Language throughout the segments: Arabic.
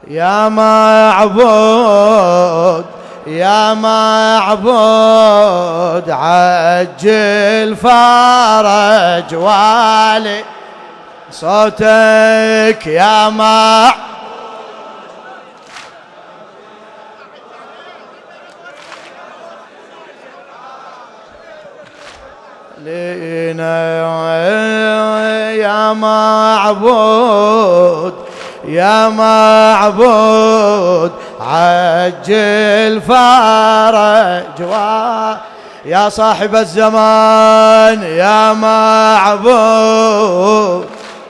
يا معبود يا معبود عجل فرج والي صوتك يا معبود لينا يا معبود يا معبود عجل فرج يا صاحب الزمان يا معبود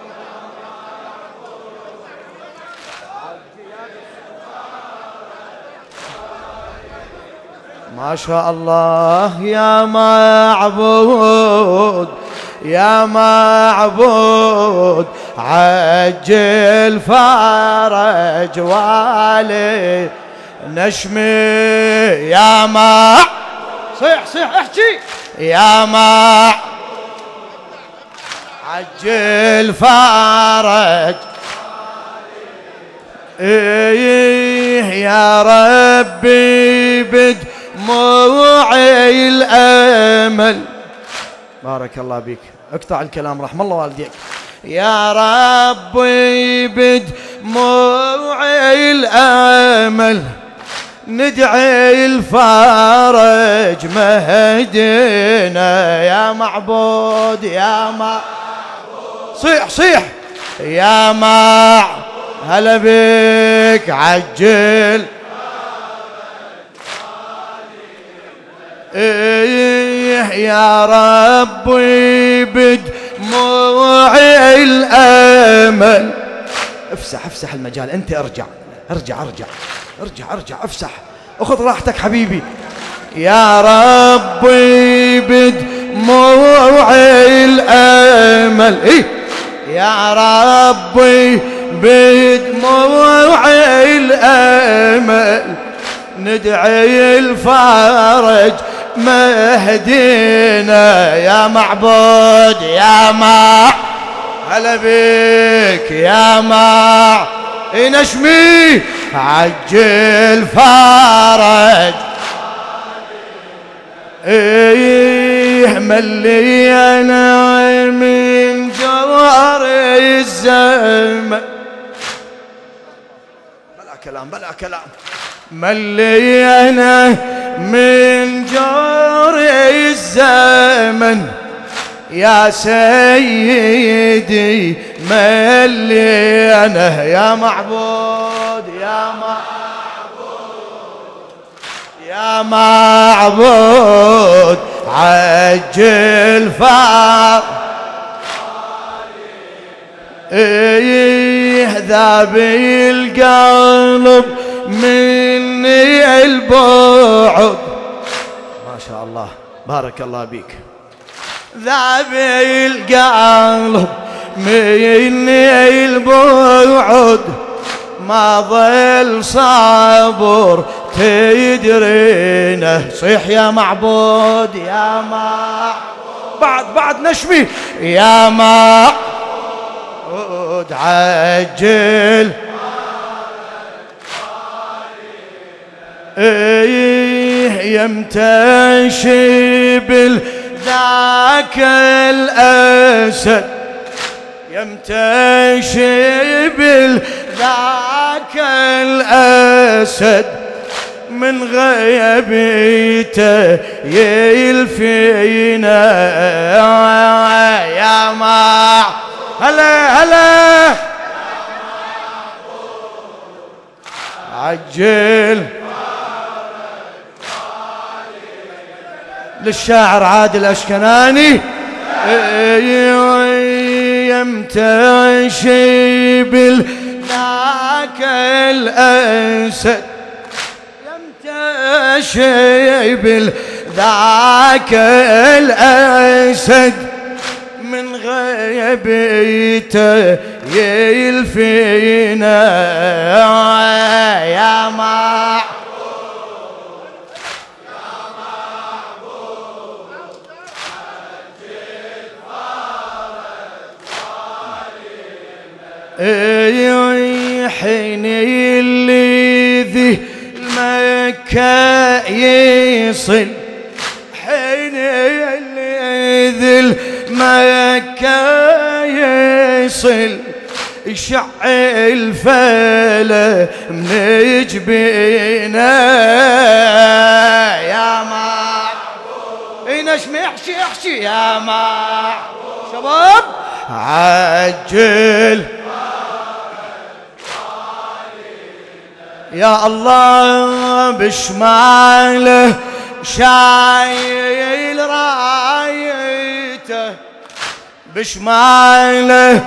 ما شاء الله يا معبود يا معبود عجل فرج والي نشمي يا صيح صيح احكي يا عجل فرج إيه يا ربي بدموعي الأمل. بارك الله بك. اقطع الكلام رحم الله والديك. يا ربي بدموعي الأمل ندعي الفرج مهدنا يا معبود يا صيح صيح يا هلا بك عجل إيه يا ربي بدموعي الأمل. افسح المجال انت ارجع افسح اخذ راحتك حبيبي. يا ربي بدموعي الأمل إيه يا ربي بدموعي الأمل ندعي الفرج مهدينا يا معبود يا هلا بك يا نشمي عجل فرج ايه ملينا من جوار الزمن بلا كلام ملينا من جور الزمن يا سيدي ملينا يا معبود يا معبود عجل فار إيه ذابي القلب مني البعد. ما شاء الله بارك الله بك. ذابي القلب مني البعد ما ظل صبر تدرينه. صيح يا معبود يا بعد نشمي يا عجل إيه يمتشي ذاك الأسد يمتشي ذاك الأسد من غيبته يلفينا يا هلا عجل للشاعر عادل أشكناني يمتشي ذاك الأسد يمتشي ذاك الأسد من غيبته يلفينا يا حين ذي مكة يصل، حين ذي مكة يصل، يشع الفلا من جبينه يا معبود. نشمي احشي يا معبود شباب عجل يا الله بشماله شايل رايته، بشماله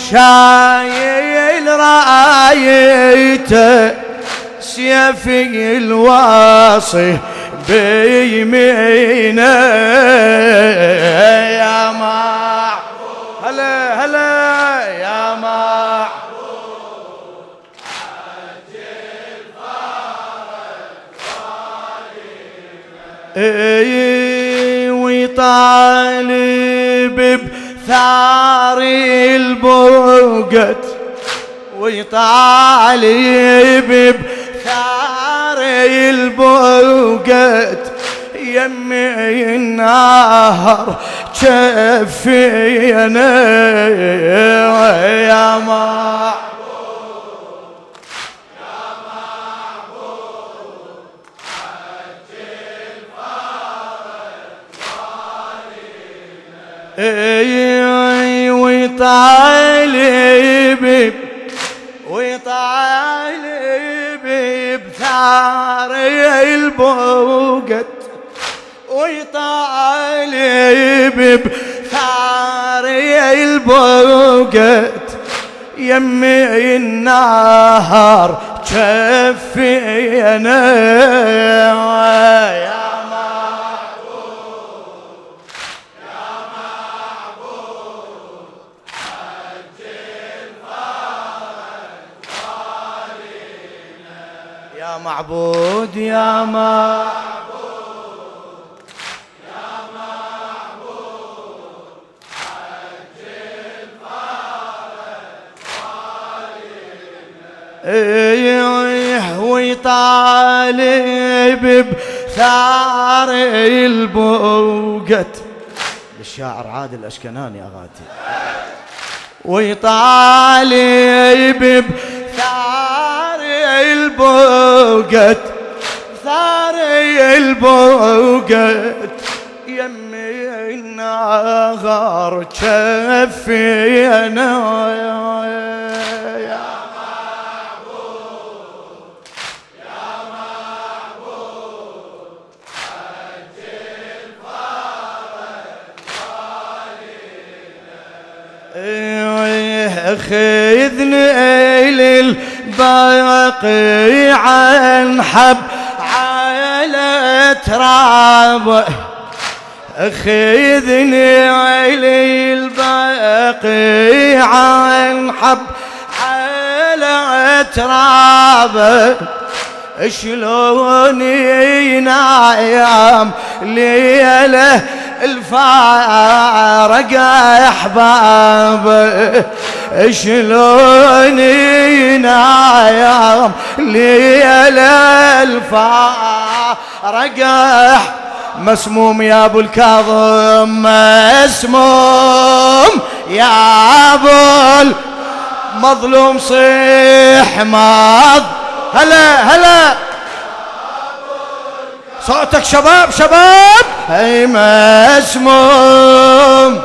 شايل رايته، سيفي الواصي بيمينه يا معبود. هلا هلا يا معبود ويطالب بثار البوقت، ويطالب بثار البوقت، يمي النهر جفينا يا معبود. ويطالب بثار البوقت، ويطالب بثار البوقت، يمي النهر جفينا يا معبود يا معبود يا معبود، عجل فرج ويطالب بثار البوقت، للشاعر عادل الأشكناني أغاتي، ويطالب بثار البوقت، ثار البوقت، يمي النهر جفينا يا معبود يا معبود، عجل فرج خذني للبقيع انحب على ترابه، خذني للبقيع انحب على ترابه، شلون ينام ليله الفارق احبابه، شلون ينام ليله الفارق مسموم يا ابو الكاظم، مسموم يا ابو مظلوم، صيح ماض. هلا هلا صوتك شباب شباب. هي مسموم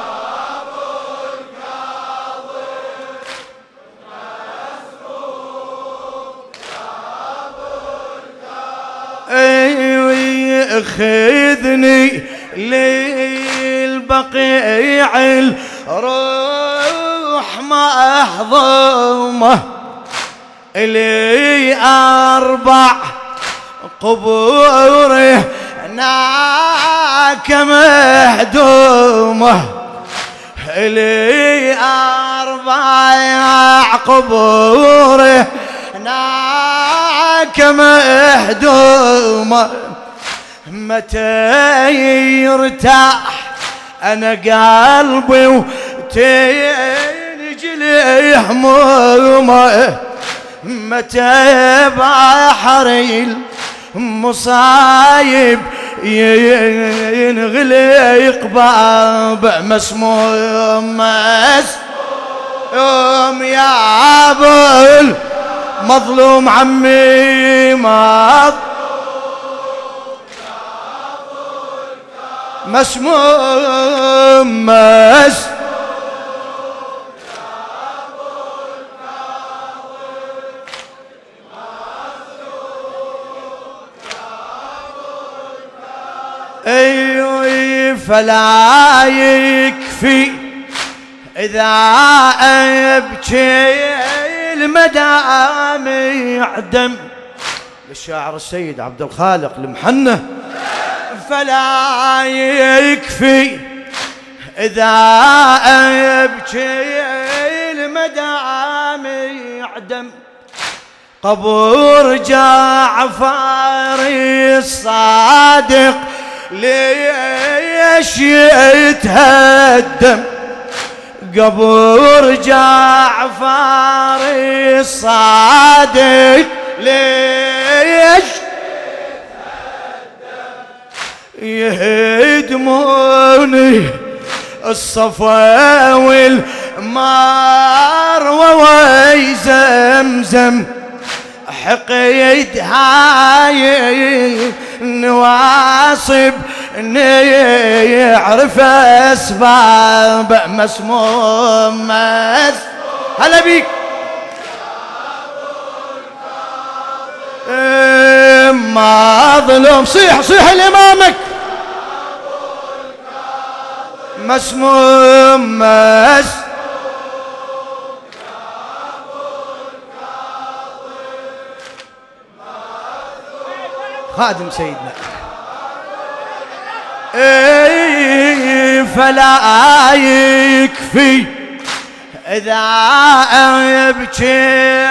خذني للبقيع الروح محظومة، لي 4 قبور هناك مهدومة، لي 4 قبور هناك مهدومة، متى يرتاح أنا قلبي وتنجلي همومه، متى بحر المصايب ينغلق باب مسموم يا ابو مظلوم عمي مسموم اي فلا يكفي اذا ابكي المدامع دم للشاعر السيد عبد الخالق المحنة. فلا يكفي اذا ابكي المدامع دم قبور جعفر الصادق ليش يتهدم قبور جعفر الصادق ليش يهدموني الصفا والمروة وزمزم حقيد هاي نواصب يعرف اسباب مسموم هلا بيك ما ظلم صيح صيح لامامك مسموم خادم سيدنا. فلا يكفي إذا أبكي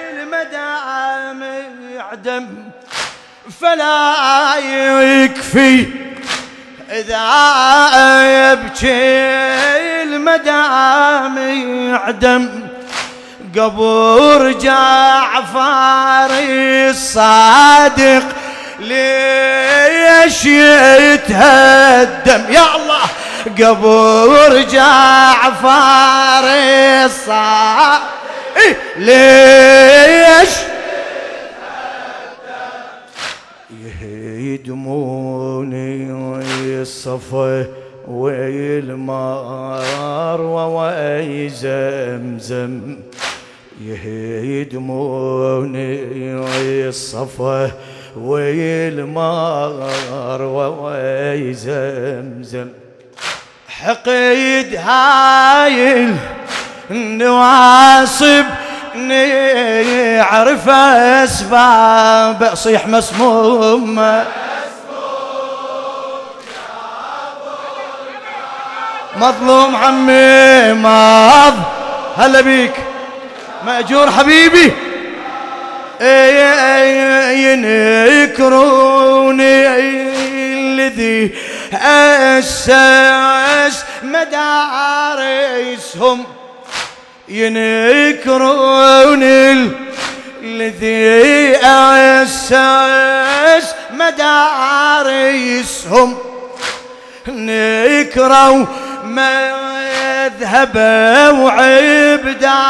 المدامع دم فلا يكفي إذا أبكي المدامع دم قبور جعفر الصادق ليش يتهدم يا الله قبور جعفر الصادق ليش يهدموني الصفا والمروة وزمزم يهدموني الصفا والمروة وزمزم حقيد هايل نواصب نعرف اسباب صيح مسموم مظلوم عمي ماض هلا بيك مأجور حبيبي ينكروني الذي أسس مدارسهم ينكروني الذي أسس مدارسهم نكروا مذهبه وعبده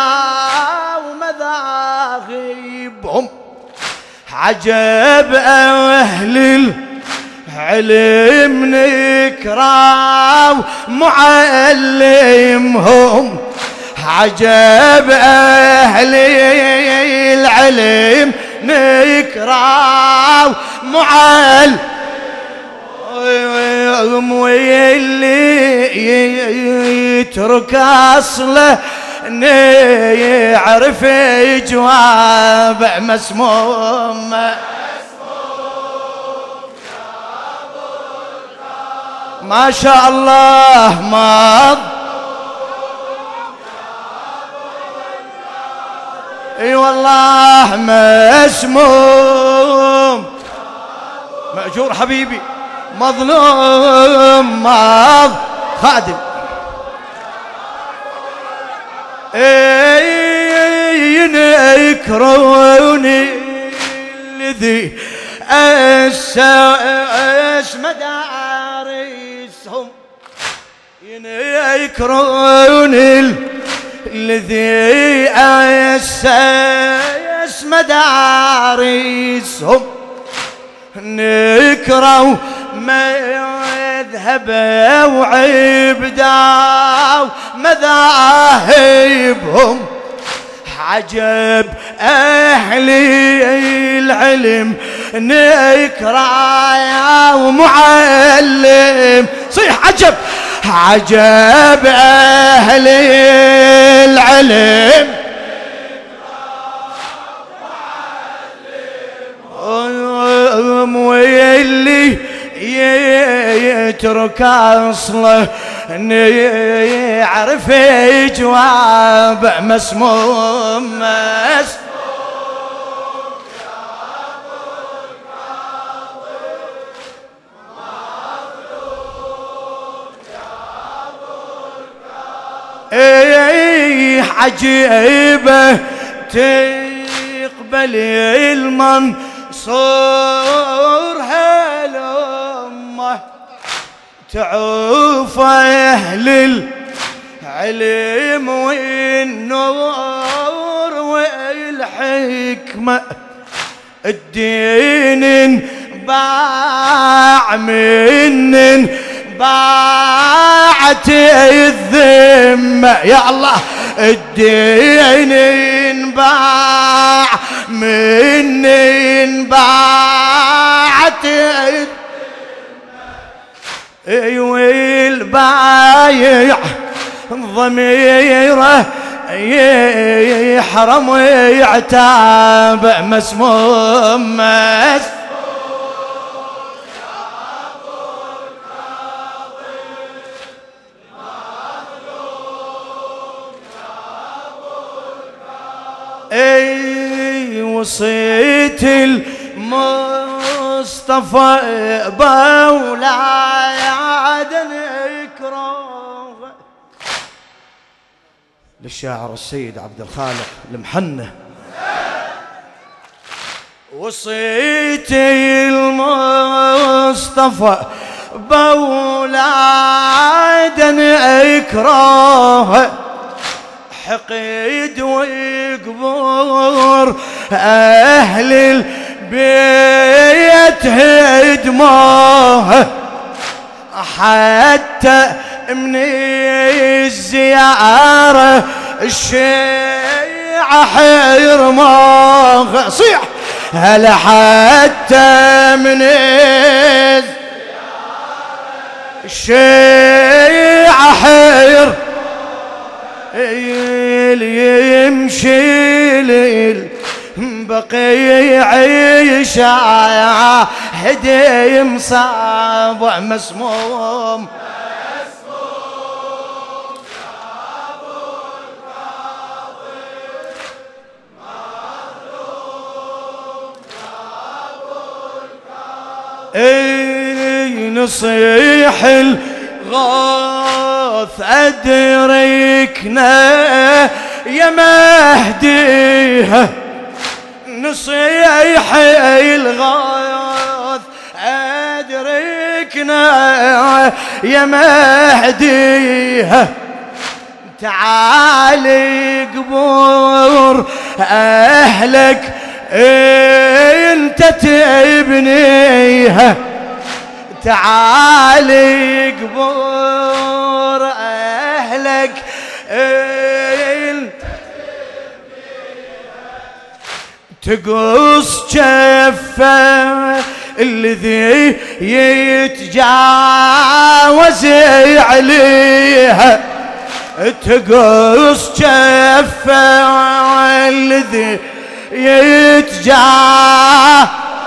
ومذاهبهم عجب أهل العلم نكروا معلمهم عجب أهل العلم نكروا معلمهم واللي يترك أصله نعرف جواب مسموم ما شاء الله ماض اي والله مسموم مأجور حبيبي مظلوم ماض خادم ينكروني الذي أسس مدارسهم، ينكروني الذي أسس مدارسهم، نكروا مذهبه وعبدوا مذاهبهم. عجب أهل العلم نكرا يا ومعلم، صيح عجب عجب أهل العلم واللي يترك أصله يعرف جواب مسموم. عجيبة تقبل المنصور هالأمة، تعوف أهل العلم والنور والحكمة، الدين باع من باعت الذمة، يا الله الدين انباع من باعت والبايع ضميره يحرم ويعتاب مسموم. وصيت المصطفى بولاي عدن إكرامه، للشاعر السيد عبد الخالق المحنة. وصيت المصطفى بولاي عدن إكرامه، حقيد وقبور أهل البيت هدموه، حتى من الزيارة الشيعة حيرموه، صيح هلا حتى من الشيعة حير يمشي ليل بقي يعيش هدي مصاب مسموم. نصيح الغاث أدركنا يا مهديها، نصيح الغاث أدركنا يا مهديها، تعالي قبور أهلك انت تبنيها، تعالي قبور أهلك تقص جفة الذي يتجاوز عليها، تقص جفة الذي يتجاوز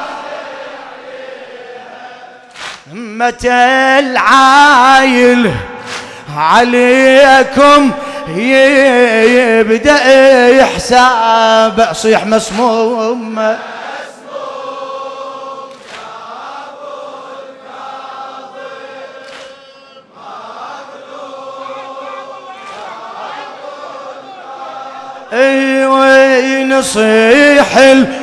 متى العايل عليكم يبدأ حساب، صيح مسموم. ونصيح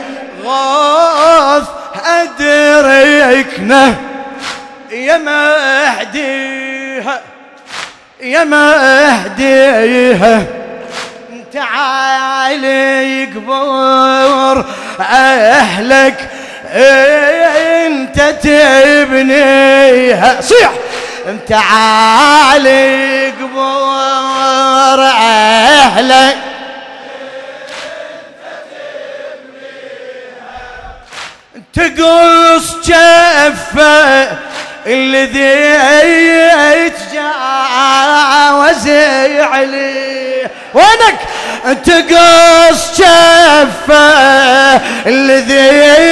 الغوث أدركنا يا مهديها يا مهديها تعالي قبور أهلك انت تبنيها صيح تعالي قبور أهلك تقص جفه الذي يتجاوز عليه وينك تقص جفه الذي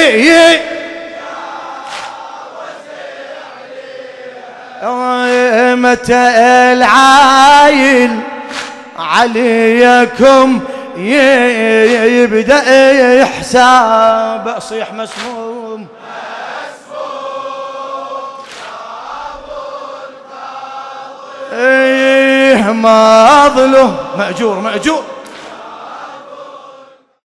عليه متى العايل عليكم يبدأ حساب صيح مسموم ايه مظلوم مأجور